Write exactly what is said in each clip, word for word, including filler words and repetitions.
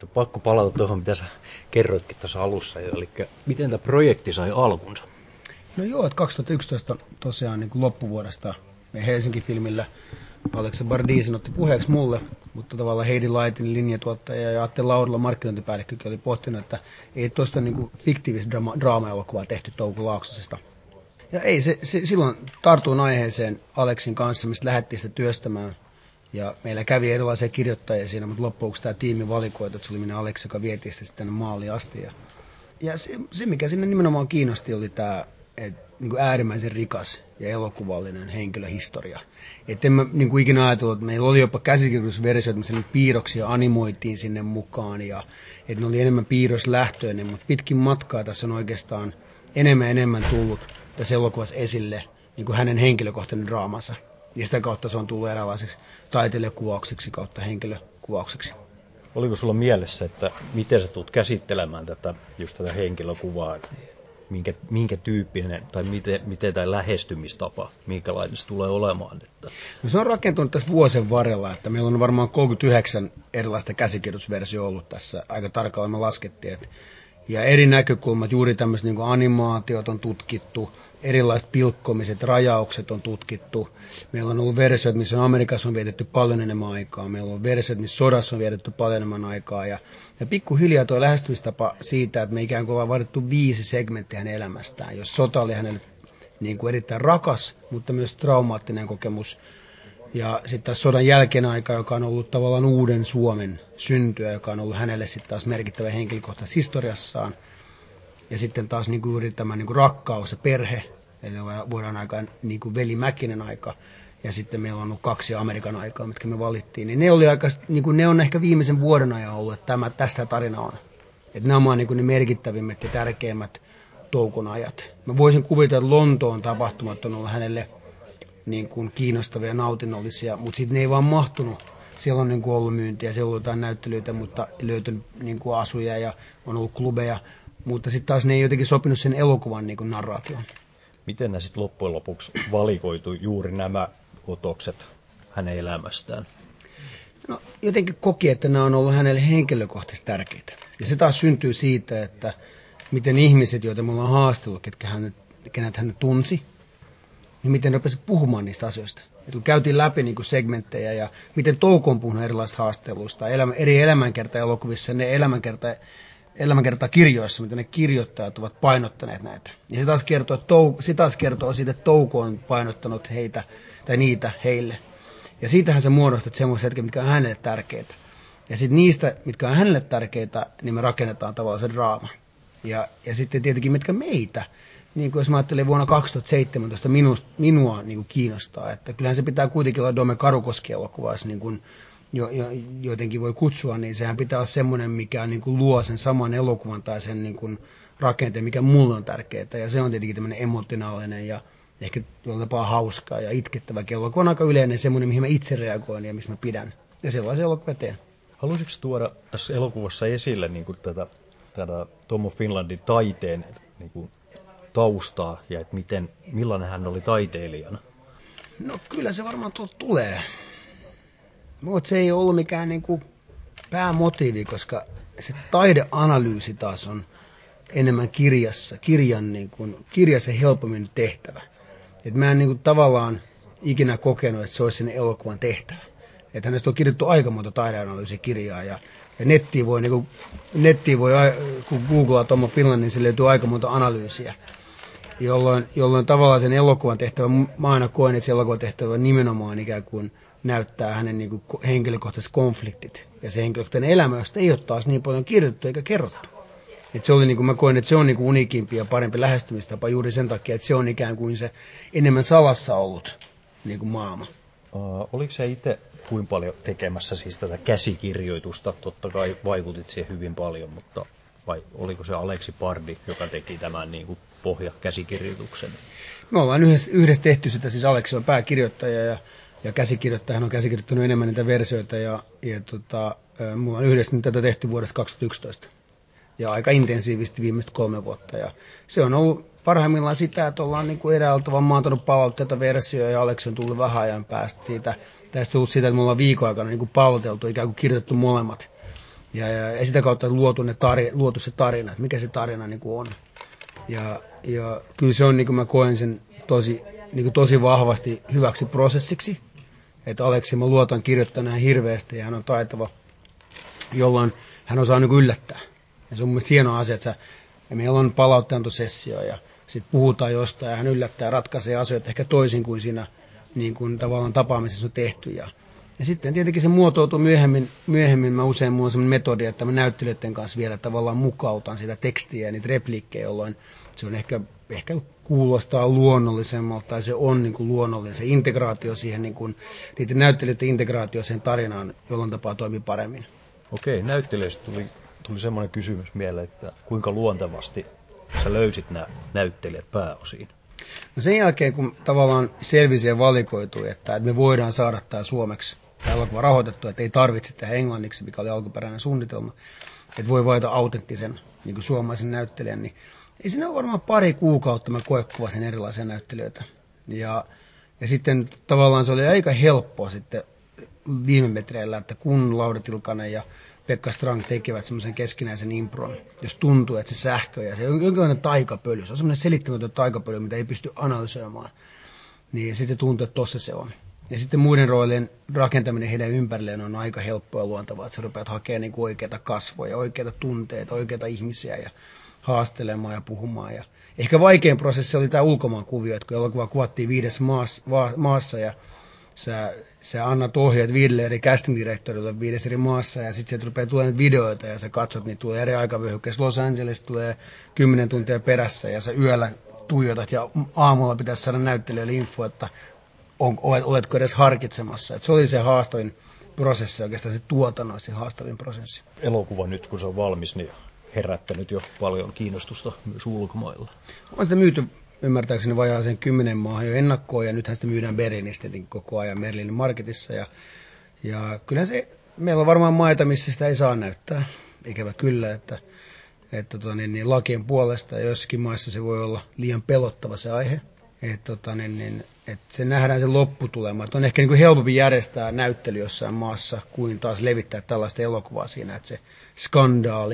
Pakko palata tuohon, mitä sä kerroitkin tuossa alussa. Eli miten tämä projekti sai alkunsa? No joo, että kaksituhattayksitoista tosiaan niin kuin loppuvuodesta me Helsinki-filmillä Alexa Bardisin otti puheeksi mulle, mutta tavallaan Heidi Laitin linjatuottaja ja Atte Laurila markkinointipäällikkökin oli pohtinut, että ei tuosta niin kuin fiktiivistä draama- draama-elokuvaa tehty Touko Laaksosesta. Ja ei, se, se, silloin tartuin aiheeseen Aleksin kanssa, mistä lähdettiin sitä työstämään. Ja meillä kävi erilaisia kirjoittajia siinä, mutta loppujen tämä tiimi valikoitu, että se oli minä Aleksi, joka vietiin sitä tänne maaliin asti. Ja, ja se, se, mikä sinne nimenomaan kiinnosti, oli tämä et, niin kuin äärimmäisen rikas ja elokuvallinen henkilöhistoria. Että en mä niin kuin ikinä ajatellut, että meillä oli jopa käsikirjoitusversio, että me piirroksia animoitiin sinne mukaan. Ja, että ne oli enemmän piirroslähtöinen, mutta pitkin matkaa tässä on oikeastaan enemmän ja enemmän tullut tässä elokuvassa esille niin kuin hänen henkilökohtainen draamansa. Ja sitä kautta se on tullut eräänlaiseksi taiteilijakuvaukseksi kautta henkilökuvaukseksi. Oliko sulla mielessä, että miten sä tulet käsittelemään tätä, just tätä henkilökuvaa, minkä, minkä tyyppinen tai miten, miten tämä lähestymistapa, minkälainen se tulee olemaan? Että... No se on rakentunut tässä vuosien varrella, että meillä on varmaan kolmekymmentäyhdeksän erilaista käsikirjoitusversiota ollut tässä. Aika tarkalleen me laskettiin, että ja eri näkökulmat, juuri tämmöiset niin kuin animaatiot on tutkittu, erilaiset pilkkomiset, rajaukset on tutkittu. Meillä on ollut versioita, missä on Amerikassa on vietetty paljon enemmän aikaa. Meillä on versioita, missä sodassa on vietetty paljon enemmän aikaa. Ja, ja pikkuhiljaa tuo lähestymistapa siitä, että me ikään kuin ollaan vaadittu viisi segmenttiä hänen elämästään. Jos sota oli hänelle niin kuin erittäin rakas, mutta myös traumaattinen kokemus. Ja sitten taas sodan jälkeen aika, joka on ollut tavallaan uuden Suomen syntyä, joka on ollut hänelle sitten taas merkittävä henkilökohtaisessa historiassaan. Ja sitten taas niin kuin juuri tämä niin kuin rakkaus ja perhe, eli vuoden aikaan niin kuin Veli Mäkinen aika, ja sitten meillä on ollut kaksi Amerikan aikaa, mitkä me valittiin. Niin ne, oli aika, niin kuin ne on ehkä viimeisen vuoden ajan ollut, että tämä, tästä tarina on. Että nämä ovat niin kuin ne merkittävimmät ja tärkeimmät Toukon ajat. Mä voisin kuvitella, että Lontoon tapahtumat on ollut hänelle niin kuin kiinnostavia ja nautinnollisia, mutta sitten ne ei vaan mahtunut. Siellä on niin kuin ollut myyntiä, siellä on ollut jotain näyttelyitä, mutta löytynyt niin kuin asuja ja on ollut klubeja. Mutta sitten taas ne ei jotenkin sopinut sen elokuvan niin kuin narraatioon. Miten nämä sitten loppujen lopuksi valikoitu juuri nämä otokset hänen elämästään? No jotenkin koki, että nämä on ollut hänelle henkilökohtaisesti tärkeitä. Ja se taas syntyy siitä, että miten ihmiset, joita me ollaan haastellut, ketkä hänet, kenet hän tunsi, niin miten ne rupesivat puhumaan niistä asioista. Et kun käytiin läpi niin kuin segmenttejä ja miten Touko on puhunut erilaisista haasteluista, elämä, eri elämänkerta-elokuvissa, ne elämänkerta elämänkertaa kirjoissa, mitä ne kirjoittajat ovat painottaneet näitä. Ja se taas kertoo, että Touko, se taas kertoo siitä, että Touko on painottanut heitä tai niitä heille. Ja siitähän se muodostaa semmoiset hetket, mitkä on hänelle tärkeitä. Ja sitten niistä, mitkä on hänelle tärkeitä, niin me rakennetaan tavallaan se draama. Ja, ja sitten tietenkin, mitkä meitä, niin kuin jos mä ajattelin vuonna kaksituhattaseitsemäntoista minu, minua niin kuin kiinnostaa, että kyllähän se pitää kuitenkin olla Dome Karukoski-elokuvassa, niin kuin jo, jo, jotenkin voi kutsua, niin sehän pitää olla semmoinen, mikä niin kuin luo sen saman elokuvan tai sen niin kuin rakenteen, mikä mulle on tärkeää. Ja se on tietenkin tämmöinen emotionaalinen ja ehkä jollain tapaa hauskaa ja itkettävä elokuva on aika yleinen semmoinen, mihin mä itse reagoin ja missä mä pidän. Ja sellaisen elokuvan teen. Haluaisitko tuoda tässä elokuvassa esille niin kuin tätä, tätä Tom of Finlandin taiteen niin kuin taustaa ja että miten, millainen hän oli taiteilijana? No kyllä se varmaan tuolta tulee. Mutta se ei ollut mikään niin kuin päämotiivi, koska se taideanalyysi taas on enemmän kirjassa, kirjan niin kuin, kirjassa helpommin tehtävä. Et mä en niin kuin tavallaan ikinä kokenut, että se olisi sen elokuvan tehtävä. Että hänestä on kirjoittu aika monta taideanalyysikirjaa ja, ja nettiin voi, niin kuin, nettiin voi, kun googlaa Tom of Finland, niin se löytyy aika monta analyysiä. Jolloin, jolloin tavallaan sen elokuvan tehtävä, mä aina koen, että se elokuvan tehtävä nimenomaan ikään kuin näyttää hänen niin kuin henkilökohtaiset konfliktit. Ja se henkilökohtainen elämä, josta ei ole taas niin paljon kirjoitettu eikä kerrottu. Et se oli, niin kuin mä koen, että se on niin kuin uniikimpi ja parempi lähestymistapa juuri sen takia, että se on ikään kuin se enemmän salassa ollut niin kuin maailma. Uh, oliko se itse kuinka paljon tekemässä siis tätä käsikirjoitusta? Totta kai vaikutit siihen hyvin paljon, mutta vai oliko se Aleksi Pardi, joka teki tämän niin kuin pohjakäsikirjoituksen? Me ollaan yhdessä, yhdessä tehty sitä, siis Aleksi on pääkirjoittaja ja, ja käsikirjoittaja, hän on käsikirjoittanut enemmän niitä versioita ja, ja tota, mulla on yhdessä tätä tehty vuodesta kaksituhattayksitoista. Ja aika intensiivisesti viimeiset kolme vuotta. Ja se on ollut parhaimmillaan sitä, että ollaan niin kuin eräältä tavalla maantanut palautteita versioja ja Aleksi on tullut vähän ajan päästä siitä. Tästä tullut siitä, että me ollaan viikon aikana niin kuin palauteltu, ikään kuin kirjoitettu molemmat. Ja, ja, ja sitä kautta luotu, ne tari, luotu se tarina, että mikä se tarina niin kuin on. Ja, ja kyllä se on, niin kuin mä koen sen tosi, niin kuin tosi vahvasti hyväksi prosessiksi. Että Aleksi mä luotan kirjoittaneen hirveästi ja hän on taitava, jolloin hän osaa niin kuin yllättää. Ja se on mun mielestä hieno asia, että sä, ja meillä on palautteantosessio ja sitten puhutaan jostain ja hän yllättää ja ratkaisee asioita ehkä toisin kuin siinä niin kuin tavallaan tapaamisessa on tehty. Ja, ja sitten tietenkin se muotoutuu myöhemmin, myöhemmin mä usein mulla on sellainen metodi, että mä näyttelijöiden kanssa vielä tavallaan mukautan sitä tekstiä ja niitä repliikkejä, jolloin se on ehkä, ehkä kuulostaa luonnollisemmalta tai se on niin kuin luonnollinen. Se integraatio siihen, niin kuin, niiden näyttelijöiden integraatio siihen tarinaan jollain tapaa toimii paremmin. Okei, näyttelijöistä tuli, tuli semmoinen kysymys mieleen, että kuinka luontevasti sä löysit nämä näyttelijät pääosiin? No sen jälkeen, kun tavallaan selvisi ja valikoitui, että me voidaan saada tämä suomeksi tämä elokuva rahoitettua, että ei tarvitse tehdä englanniksi, mikä oli alkuperäinen suunnitelma, että voi valita autenttisen niin kuin suomalaisen näyttelijän, niin ei siinä ole varmaan pari kuukautta mä koekuvasin erilaisia näyttelijöitä. Ja, ja sitten tavallaan se oli aika helppoa sitten viime metreillä, että kun Lauri Tilkanen ja Pekka Strang tekevät semmoisen keskinäisen impron, jos tuntuu, että se sähkö ja se on jonkinlainen taikapöly, se on semmoinen selittämätön taikapöly, mitä ei pysty analysoimaan, niin sitten tuntuu, että tossa se on. Ja sitten muiden roolien rakentaminen heidän ympärilleen on aika helppoa ja luontavaa, että sä rupeat hakemaan niin oikeita kasvoja, oikeita tunteita, oikeita ihmisiä ja haastelemaan ja puhumaan. Ja ehkä vaikein prosessi oli tämä ulkomaan kuvio, että kun elokuva kuvattiin viidessä maassa, maassa ja Sä, sä annat ohjeet viidelle eri casting-direktorille viidessä eri maassa ja sitten sieltä rupeaa tulemaan videoita ja sä katsot, niin tulee eri aikavyöhykkeessä. Los Angeles tulee kymmenen tuntia perässä ja sä yöllä tuijotat ja aamulla pitäisi saada näyttelijöille info, että on, oletko edes harkitsemassa. Et se oli se haastavin prosessi, oikeastaan se tuotannon se haastavin prosessi. Elokuva nyt kun se on valmis, niin herättänyt jo paljon kiinnostusta myös ulkomailla. On sitä myyty ymmärtääkseni vajaaseen kymmenen maahan jo ennakkoon, ja nythän sitä myydään Berlinistä koko ajan Merlinin marketissa. Ja, ja kyllähän se, meillä on varmaan maita, missä sitä ei saa näyttää, ikävä kyllä, että, että tota, niin, niin, lakien puolesta, ja jossakin maissa se voi olla liian pelottava se aihe. Että tota, niin, niin, et se nähdään se lopputulema. Et on ehkä niin kuin helpompi järjestää näyttely jossain maassa, kuin taas levittää tällaista elokuvaa siinä, että se skandaali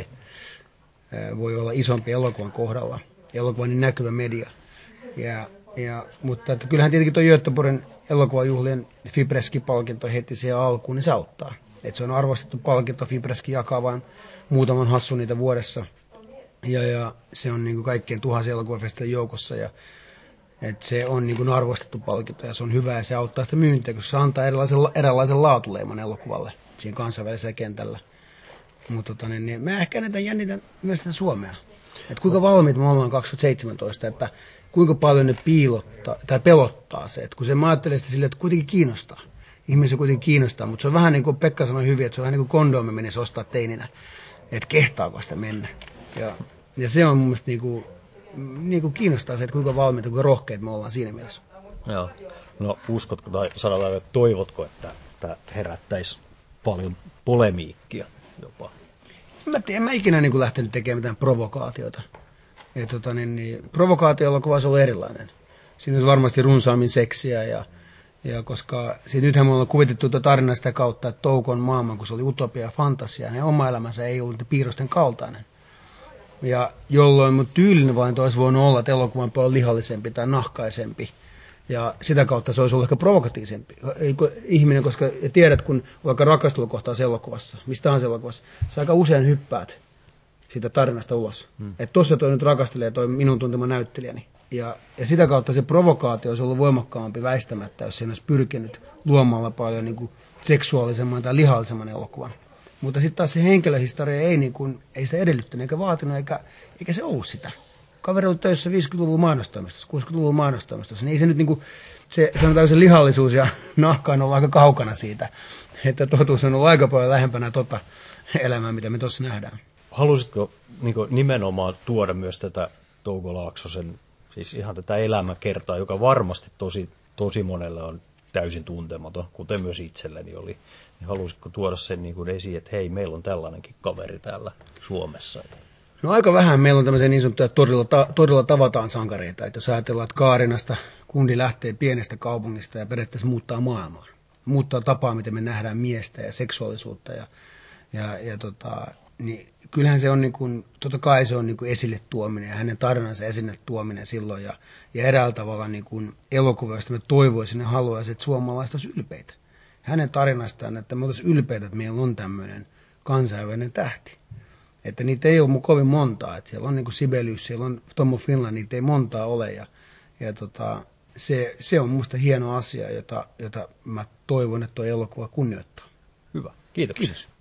voi olla isompi elokuvan kohdalla. Elokuvan niin näkyvä media. Ja, ja, mutta että kyllähän tietenkin tuo Göteborgin elokuvajuhlien Fibreski-palkinto heti siihen alkuun, niin se auttaa. Että se on arvostettu palkinto, Fibreski jakaa vain muutaman hassun niitä vuodessa. Ja, ja se on niin kuin kaikkien tuhansien elokuvafestien joukossa. Ja, että se on niin kuin arvostettu palkinto ja se on hyvä ja se auttaa sitä myyntiä, koska se antaa erilaisen, erilaisen laatuleiman elokuvalle siinä kansainvälisellä kentällä. Mutta tota, niin, niin, mä ehkä näitä jännitän myös tätä Suomea. Että kuinka valmiit me ollaan kaksituhattaseitsemäntoista, että kuinka paljon ne piilottaa tai pelottaa se. Että kun se mä ajattelen sitä silleen, että kuitenkin kiinnostaa. Ihmisiä kuitenkin kiinnostaa, mutta se on vähän niin kuin Pekka sanoi hyvin, että se on vähän niin kuin kondoomi menisi ostaa teininä. Että kehtaako sitä mennä. Ja, ja se on mun mielestä niin kuin, niin kuin kiinnostaa se, että kuinka valmiita, kuinka rohkeita me ollaan siinä mielessä. Joo. No uskotko tai sanotaan, että toivotko, että tämä herättäisi paljon polemiikkia jopa? Mä tiedän, mä ikinä niin kuin lähtenyt tekemään mitään provokaatiota. Ja, tota, niin, niin, provokaatio-elokuva olisi ollut erilainen. Siinä olisi varmasti runsaammin seksiä, ja, ja koska siitä nythän me ollaan kuvitettu tuota tarinaa sitä kautta, että Toukon maailman, kun se oli utopia ja fantasia, niin oma elämänsä ei ollut piirrosten kaltainen. Ja jolloin mun tyylinen valinta olisi voinut olla, että elokuvan paljon lihallisempi tai nahkaisempi. Ja sitä kautta se olisi ollut ehkä provokatiivisempi ihminen, koska tiedät, kun vaikka rakastelukohtaus elokuvassa, mistä on elokuvassa, sä aika usein hyppäät siitä tarinasta ulos. Hmm. Että tossa toi nyt rakastelee toi minun tuntema näyttelijäni. Ja, ja sitä kautta se provokaatio olisi ollut voimakkaampi väistämättä, jos siinä olisi pyrkinyt luomalla paljon niin kuin seksuaalisemman tai lihallisemman elokuvan. Mutta sitten taas se henkilöhistoria ei, niin kuin, ei sitä edellyttänyt eikä vaatinut, eikä, eikä se ollut sitä. Kaveri oli töissä viisikymmentäluvun mainostoimistossa, kuusikymmentäluvun mainostoimistossa, niin ei se nyt niin kuin, se, sanotaan se lihallisuus ja nahka on ollut aika kaukana siitä, että totuus on ollut aika paljon lähempänä tota elämää, mitä me tuossa nähdään. Halusitko niin kuin nimenomaan tuoda myös tätä Touko Laaksosen, siis ihan tätä elämäkertaa, joka varmasti tosi, tosi monelle on täysin tuntematon, kuten myös itselleni oli, niin halusitko tuoda sen niin kuin esiin, että hei, meillä on tällainenkin kaveri täällä Suomessa? No aika vähän meillä on tämmöisiä niin sanottuja todella, ta- todella tavataan sankareita, että jos ajatellaan, että Kaarinasta kundi lähtee pienestä kaupungista ja periaatteessa muuttaa maailmaa, muuttaa tapaa, miten me nähdään miestä ja seksuaalisuutta ja, Ja, ja tota, niin kyllähän se on, niin kuin, totta kai se on niin kuin esille tuominen ja hänen tarinansa esille tuominen silloin. Ja, ja eräällä tavalla niin kuin elokuvasta mä toivoisin ja haluaisin, että suomalaiset olisi ylpeitä. Hänen tarinastaan, että me oltaisiin ylpeitä, että meillä on tämmöinen kansainvälinen tähti. Että niitä ei ole kovin montaa. Että siellä on niin kuin Sibelius, siellä on Tom of Finland, niitä ei montaa ole. Ja, ja tota, se, se on minusta hieno asia, jota, jota mä toivon, että tuo elokuva kunnioittaa. Hyvä. Kiitoksia. Kiitos.